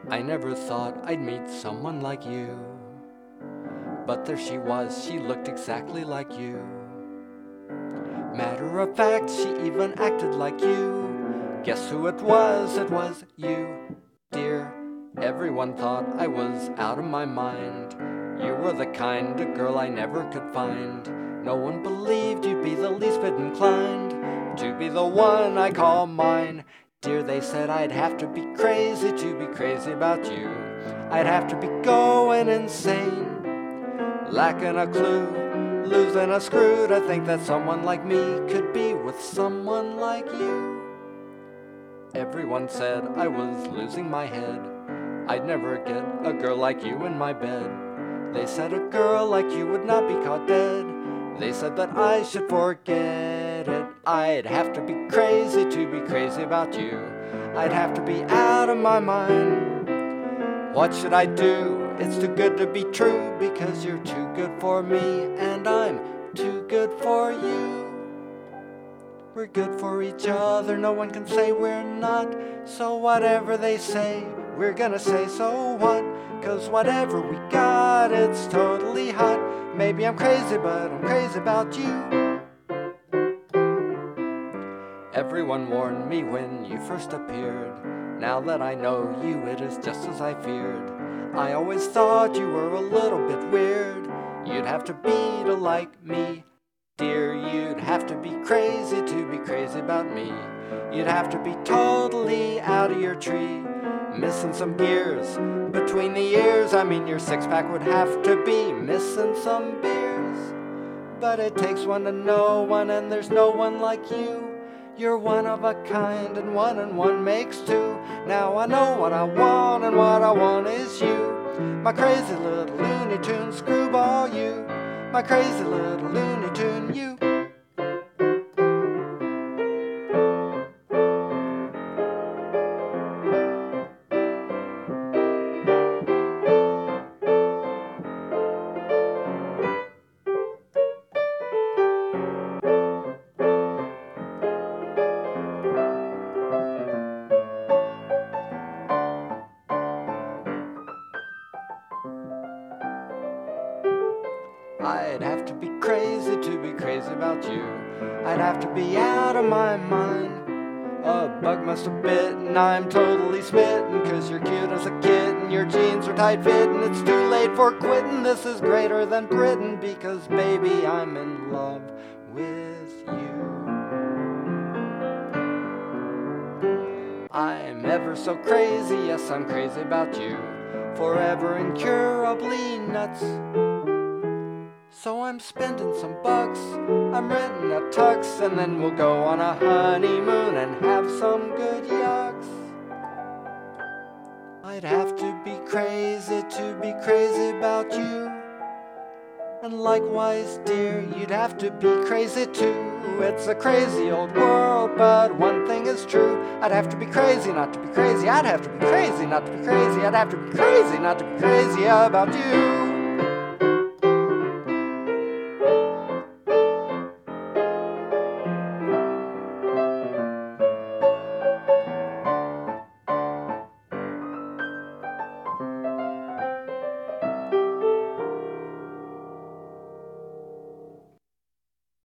I never thought I'd meet someone like you. But there she was, she looked exactly like you. Matter of fact, she even acted like you. Guess who it was? It was you, dear. Everyone thought I was out of my mind. You were the kind of girl I never could find. No one believed you'd be the least bit inclined to be the one I call mine. Dear, they said I'd have to be crazy to be crazy about you. I'd have to be going insane, lacking a clue, losing a screw to think that someone like me could be with someone like you. Everyone said I was losing my head. I'd never get a girl like you in my bed. They said a girl like you would not be caught dead. They said that I should forget it. I'd have to be crazy to be crazy about you. I'd have to be out of my mind. What should I do? It's too good to be true, because you're too good for me and I'm too good for you. We're good for each other, no one can say we're not. So whatever they say, we're gonna say so what? 'Cause whatever we got, it's totally hot. Maybe I'm crazy, but I'm crazy about you. Everyone warned me when you first appeared. Now that I know you, it is just as I feared. I always thought you were a little bit weird. You'd have to be to like me, dear. You'd have to be crazy to be crazy about me. You'd have to be totally out of your tree, missing some gears between the ears. I mean, your six-pack would have to be missing some beers. But it takes one to know one, and there's no one like you. You're one of a kind, and one makes two. Now I know what I want, and what I want is you. My crazy little Looney Tune screwball, you. My crazy little Looney Tune, you. I'd have to be crazy to be crazy about you. I'd have to be out of my mind. A bug must have bitten, I'm totally smitten, 'cause you're cute as a kitten, your jeans are tight fitting. It's too late for quitting, this is greater than Britain, because baby, I'm in love with you. I'm ever so crazy, yes, I'm crazy about you. Forever incurably nuts. So I'm spending some bucks, I'm renting a tux, and then we'll go on a honeymoon and have some good yucks. I'd have to be crazy about you. And likewise, dear, you'd have to be crazy too. It's a crazy old world, but one thing is true. I'd have to be crazy not to be crazy. I'd have to be crazy not to be crazy. I'd have to be crazy not to be crazy about you.